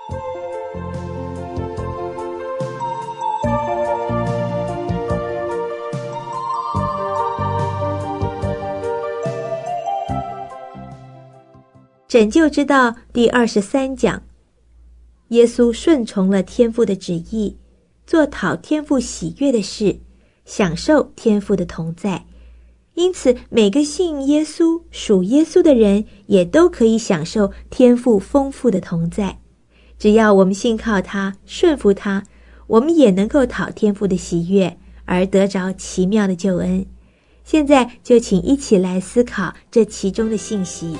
拯救之道第23讲，耶稣顺从了天父的旨意，做讨天父喜悦的事，享受天父的同在。因此每个信耶稣属耶稣的人也都可以享受天父丰富的同在。只要我们信靠他，顺服他，我们也能够讨天父的喜悦，而得着奇妙的救恩。现在就请一起来思考这其中的信息。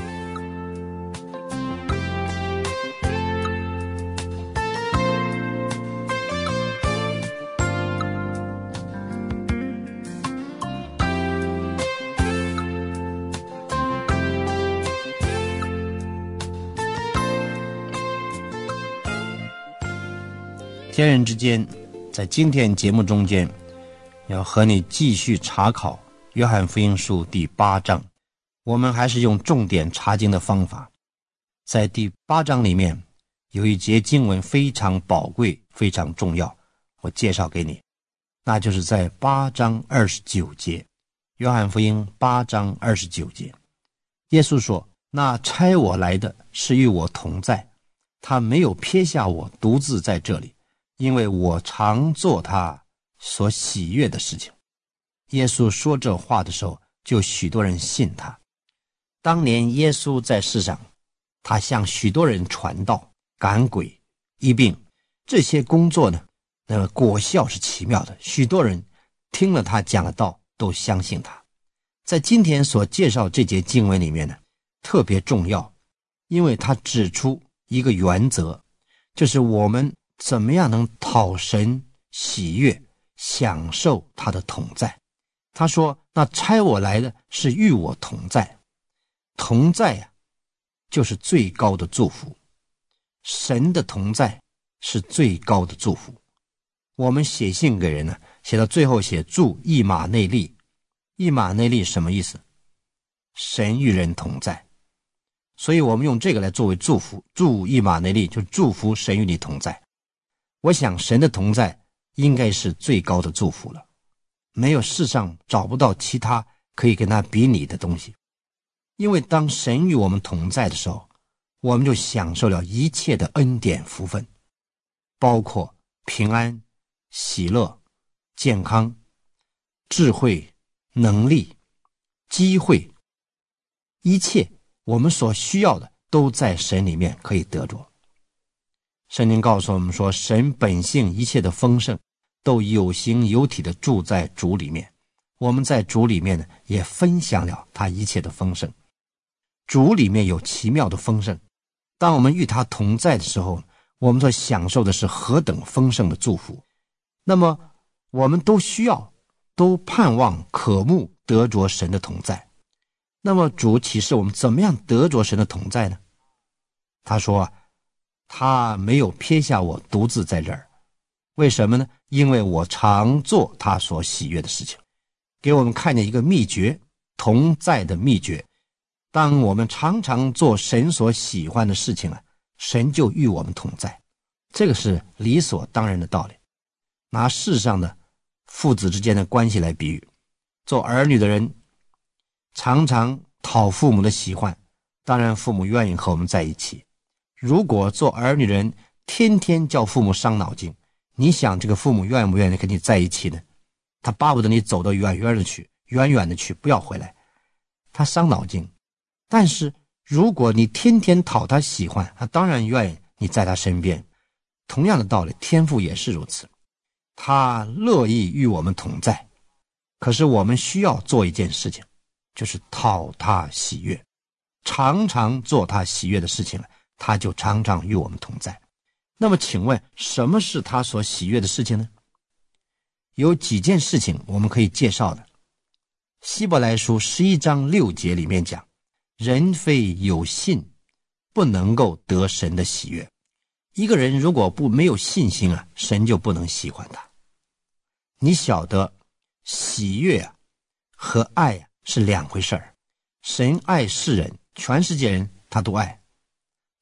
天人之间，在今天节目中间，要和你继续查考约翰福音书第8章。我们还是用重点查经的方法。在第8章里面有一节经文非常宝贵，非常重要，我介绍给你，那就是在8章29节。约翰福音8章29节，耶稣说，那差我来的是与我同在，他没有撇下我独自在这里，因为我常做他所喜悦的事情。耶稣说这话的时候，就许多人信他。当年耶稣在世上，他向许多人传道、赶鬼、医病，这些工作呢，那么果效是奇妙的，许多人听了他讲的道都相信他。在今天所介绍这节经文里面呢，特别重要，因为他指出一个原则，就是我们怎么样能讨神喜悦，享受他的同在。他说，那差我来的是与我同在。同在啊，就是最高的祝福。神的同在是最高的祝福。我们写信给人呢，写到最后写祝以马内利。以马内利什么意思？神与人同在。所以我们用这个来作为祝福，祝以马内利，就祝福神与你同在。我想神的同在应该是最高的祝福了，没有世上找不到其他可以跟他比拟的东西。因为当神与我们同在的时候，我们就享受了一切的恩典福分，包括平安、喜乐、健康、智慧、能力、机会，一切我们所需要的都在神里面可以得着。圣经告诉我们说，神本性一切的丰盛都有形有体的住在主里面，我们在主里面呢，也分享了他一切的丰盛。主里面有奇妙的丰盛，当我们与他同在的时候，我们所享受的是何等丰盛的祝福。那么我们都需要，都盼望渴慕得着神的同在。那么主启示我们怎么样得着神的同在呢？他说，他没有撇下我独自在这儿。为什么呢？因为我常做他所喜悦的事情。给我们看见一个秘诀，同在的秘诀。当我们常常做神所喜欢的事情啊，神就与我们同在。这个是理所当然的道理。拿世上的父子之间的关系来比喻，做儿女的人常常讨父母的喜欢，当然父母愿意和我们在一起。如果做儿女人天天叫父母伤脑筋，你想这个父母愿不愿意跟你在一起呢？他巴不得你走得远远的去，远远的去，不要回来，他伤脑筋。但是如果你天天讨他喜欢，他当然愿意你在他身边。同样的道理，天父也是如此，他乐意与我们同在。可是我们需要做一件事情，就是讨他喜悦，常常做他喜悦的事情，他就常常与我们同在。那么请问，什么是他所喜悦的事情呢？有几件事情我们可以介绍的。希伯来书11章6节里面讲，人非有信，不能够得神的喜悦。一个人如果没有信心啊，神就不能喜欢他。你晓得喜悦啊和爱啊是两回事儿。神爱世人，全世界人他都爱。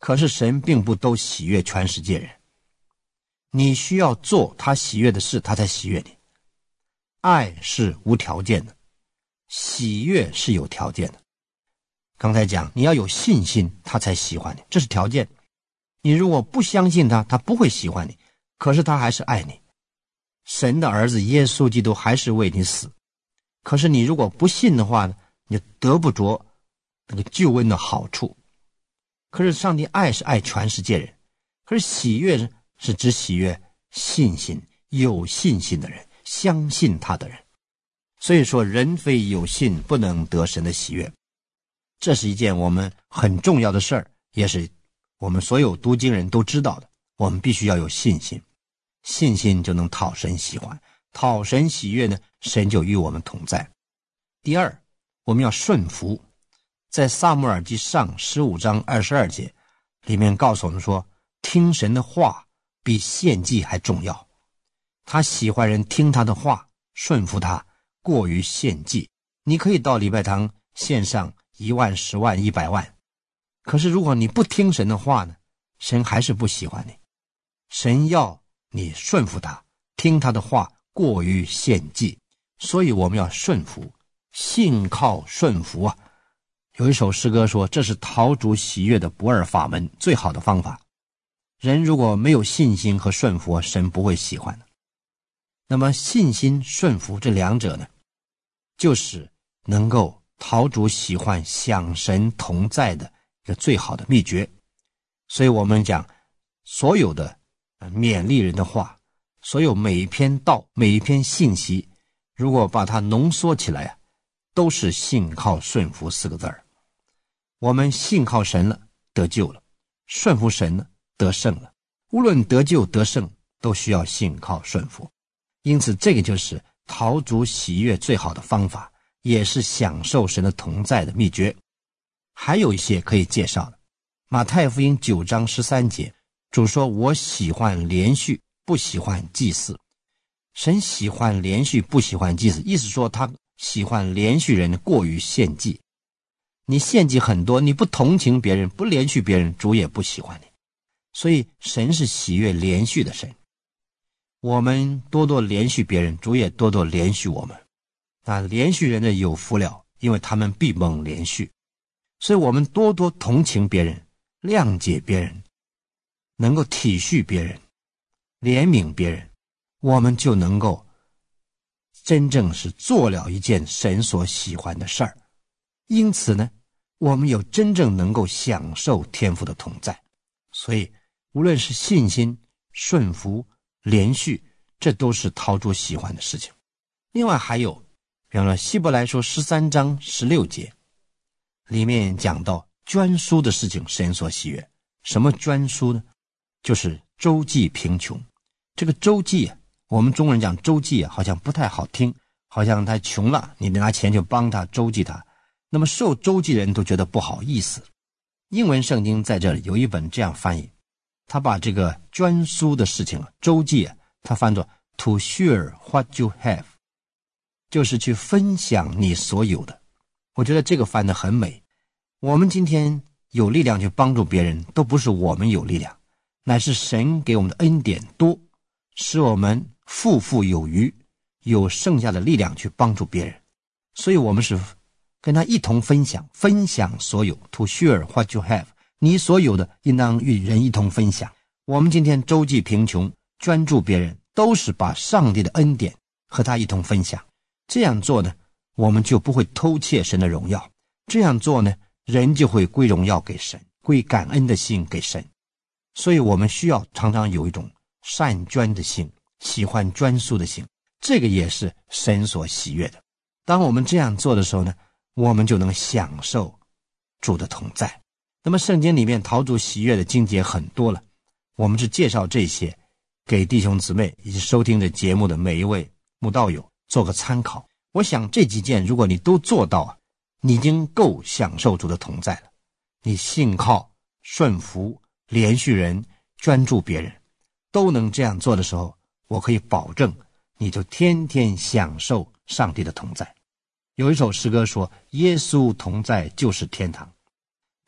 可是神并不都喜悦全世界人，你需要做他喜悦的事，他才喜悦你。爱是无条件的，喜悦是有条件的。刚才讲你要有信心，他才喜欢你，这是条件。你如果不相信他，他不会喜欢你，可是他还是爱你。神的儿子耶稣基督还是为你死，可是你如果不信的话呢，你就得不着那个救恩的好处。可是上帝爱是爱全世界人，可是喜悦是只喜悦信心，有信心的人，相信他的人。所以说人非有信不能得神的喜悦，这是一件我们很重要的事儿，也是我们所有读经人都知道的。我们必须要有信心，信心就能讨神喜欢，讨神喜悦呢，神就与我们同在。第二，我们要顺服。在撒母耳记上15章22节里面告诉我们说，听神的话比献祭还重要。他喜欢人听他的话，顺服他，过于献祭。你可以到礼拜堂献上1万、10万、100万，可是如果你不听神的话呢，神还是不喜欢你。神要你顺服他，听他的话，过于献祭。所以我们要顺服，信靠顺服啊。有一首诗歌说，这是讨主喜悦的不二法门，最好的方法。人如果没有信心和顺服，神不会喜欢的。那么信心顺服这两者呢，就是能够讨主喜欢、享神同在的一个最好的秘诀。所以我们讲所有的勉励人的话，所有每一篇道、每一篇信息，如果把它浓缩起来，都是信靠顺服4个字儿。我们信靠神了，得救了；顺服神了，得胜了。无论得救得胜，都需要信靠顺服。因此这个就是讨主喜悦最好的方法，也是享受神的同在的秘诀。还有一些可以介绍的。马太福音9章13节，主说，我喜欢连续，不喜欢祭祀。神喜欢连续，不喜欢祭祀，意思说他喜欢连续人过于献祭。你献祭很多，你不同情别人，不连续别人，主也不喜欢你。所以神是喜悦连续的神。我们多多连续别人，主也多多连续我们。那连续人的有福了，因为他们必蒙连续。所以我们多多同情别人，谅解别人，能够体恤别人，怜悯别人，我们就能够真正是做了一件神所喜欢的事儿。因此呢，我们有真正能够享受天父的同在。所以无论是信心、顺服、连续，这都是讨主喜欢的事情。另外还有比方说希伯来书13章16节里面讲到捐书的事情，神所喜悦。什么捐书呢？就是周济贫穷。这个周济我们中国人讲周济好像不太好听，好像他穷了，你拿钱就帮他周济他，那么受周济人都觉得不好意思。英文圣经在这里有一本这样翻译，他把这个捐书的事情周济他翻作 to share what you have， 就是去分享你所有的。我觉得这个翻得很美。我们今天有力量去帮助别人，都不是我们有力量，乃是神给我们的恩典多，使我们富富有余，有剩下的力量去帮助别人。所以我们是跟他一同分享，分享所有 to share what you have， 你所有的应当与人一同分享。我们今天周济贫穷，捐助别人，都是把上帝的恩典和他一同分享。这样做呢，我们就不会偷窃神的荣耀。这样做呢，人就会归荣耀给神，归感恩的心给神。所以我们需要常常有一种善捐的心，喜欢捐书的心，这个也是神所喜悦的。当我们这样做的时候呢，我们就能享受主的同在。那么圣经里面讨主喜悦的经节很多了，我们是介绍这些给弟兄姊妹以及收听这节目的每一位慕道友做个参考。我想这几件如果你都做到，你已经够享受主的同在了。你信靠、顺服、连续人、专注别人，都能这样做的时候，我可以保证你就天天享受上帝的同在。有一首诗歌说，耶稣同在就是天堂。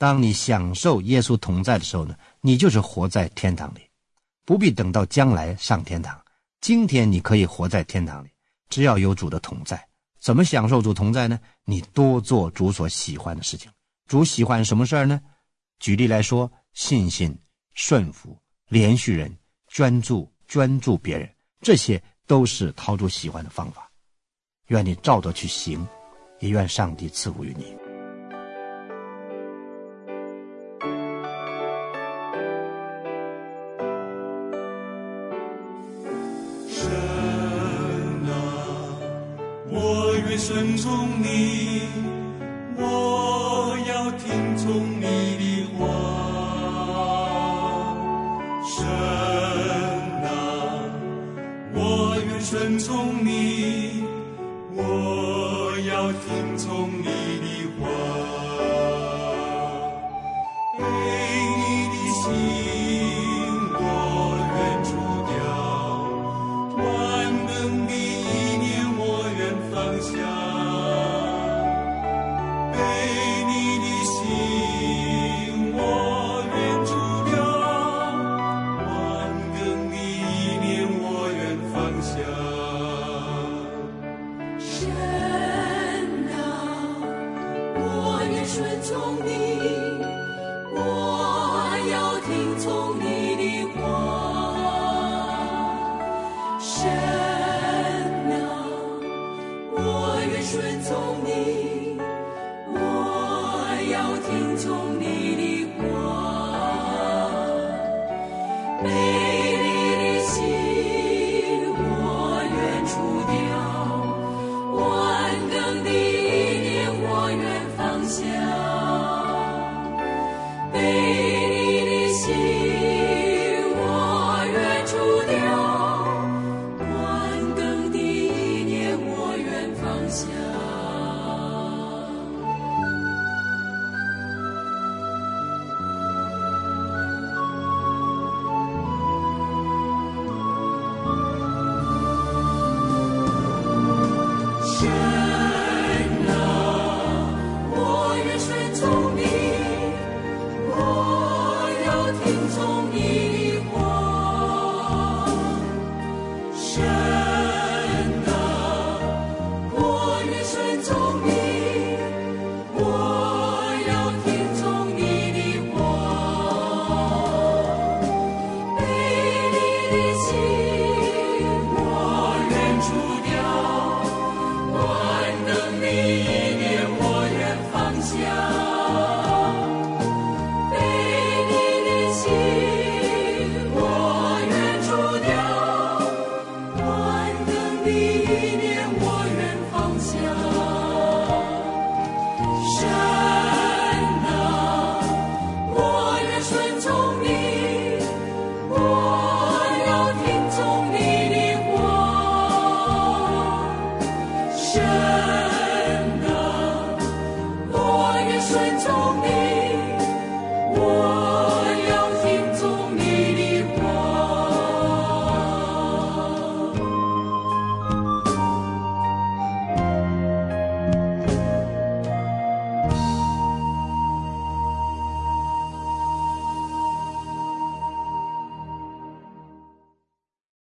当你享受耶稣同在的时候呢，你就是活在天堂里，不必等到将来上天堂。今天你可以活在天堂里，只要有主的同在。怎么享受主同在呢？你多做主所喜欢的事情。主喜欢什么事儿呢？举例来说，信心、顺服、连续人、专注别人，这些都是讨主喜欢的方法。愿你照着去行，也愿上帝赐福于你。 我愿顺从你，我要听从你的话。神啊，我愿顺从你，我要听从你的话。被你的心我愿除掉，万能的意念我愿放下。被你的心我愿除掉，万能的意念我愿放下。 神啊，我愿顺从你，我要听从你的话。神啊，我愿顺从你，我要听从你的话。